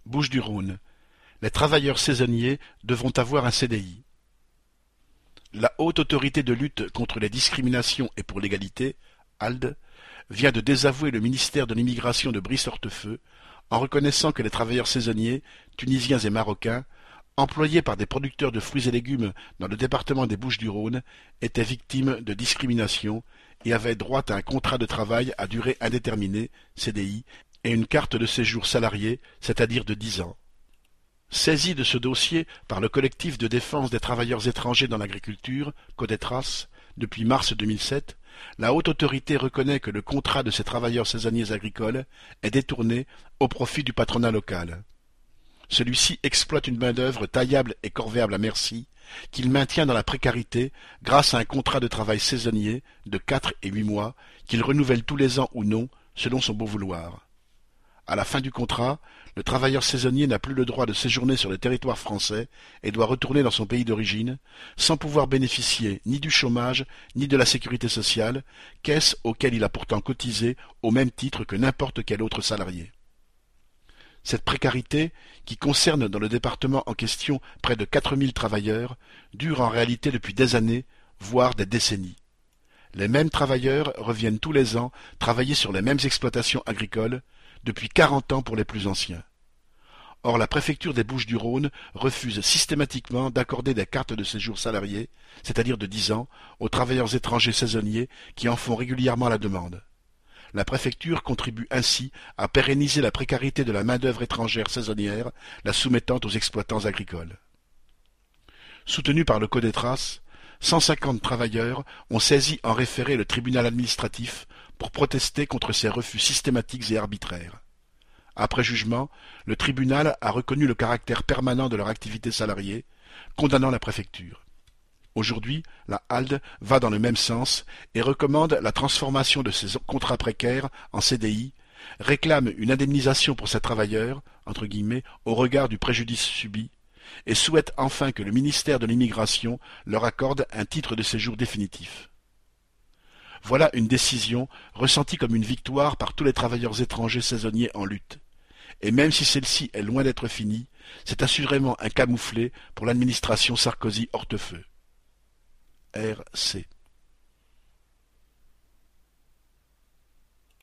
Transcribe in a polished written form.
Bouches-du-Rhône. Les travailleurs saisonniers devront avoir un CDI. La Haute Autorité de lutte contre les discriminations et pour l'égalité, HALD, vient de désavouer le ministère de l'Immigration de Brice-Hortefeux en reconnaissant que les travailleurs saisonniers, tunisiens et marocains, employés par des producteurs de fruits et légumes dans le département des Bouches-du-Rhône, étaient victimes de discrimination et avaient droit à un contrat de travail à durée indéterminée, CDI, et une carte de séjour salarié, c'est-à-dire de 10 ans. Saisie de ce dossier par le collectif de défense des travailleurs étrangers dans l'agriculture, Codetras, depuis mars 2007, la Haute Autorité reconnaît que le contrat de ces travailleurs saisonniers agricoles est détourné au profit du patronat local. Celui-ci exploite une main-d'œuvre taillable et corvéable à merci, qu'il maintient dans la précarité grâce à un contrat de travail saisonnier de 4 et 8 mois, qu'il renouvelle tous les ans ou non, selon son bon vouloir. À la fin du contrat, le travailleur saisonnier n'a plus le droit de séjourner sur le territoire français et doit retourner dans son pays d'origine, sans pouvoir bénéficier ni du chômage ni de la sécurité sociale, caisse auquel il a pourtant cotisé au même titre que n'importe quel autre salarié. Cette précarité, qui concerne dans le département en question près de 4000 travailleurs, dure en réalité depuis des années, voire des décennies. Les mêmes travailleurs reviennent tous les ans travailler sur les mêmes exploitations agricoles, depuis 40 ans pour les plus anciens. Or la préfecture des Bouches-du-Rhône refuse systématiquement d'accorder des cartes de séjour salariés, c'est-à-dire de 10 ans, aux travailleurs étrangers saisonniers qui en font régulièrement la demande. La préfecture contribue ainsi à pérenniser la précarité de la main-d'œuvre étrangère saisonnière, la soumettant aux exploitants agricoles. Soutenus par le Codetras, 150 travailleurs ont saisi en référé le tribunal administratif pour protester contre ces refus systématiques et arbitraires. Après jugement, le tribunal a reconnu le caractère permanent de leur activité salariée, condamnant la préfecture. Aujourd'hui, la HALD va dans le même sens et recommande la transformation de ces contrats précaires en CDI, réclame une indemnisation pour ces travailleurs, entre guillemets, au regard du préjudice subi, et souhaite enfin que le ministère de l'Immigration leur accorde un titre de séjour définitif. Voilà une décision ressentie comme une victoire par tous les travailleurs étrangers saisonniers en lutte. Et même si celle-ci est loin d'être finie, c'est assurément un camouflet pour l'administration Sarkozy-Hortefeux. R.C.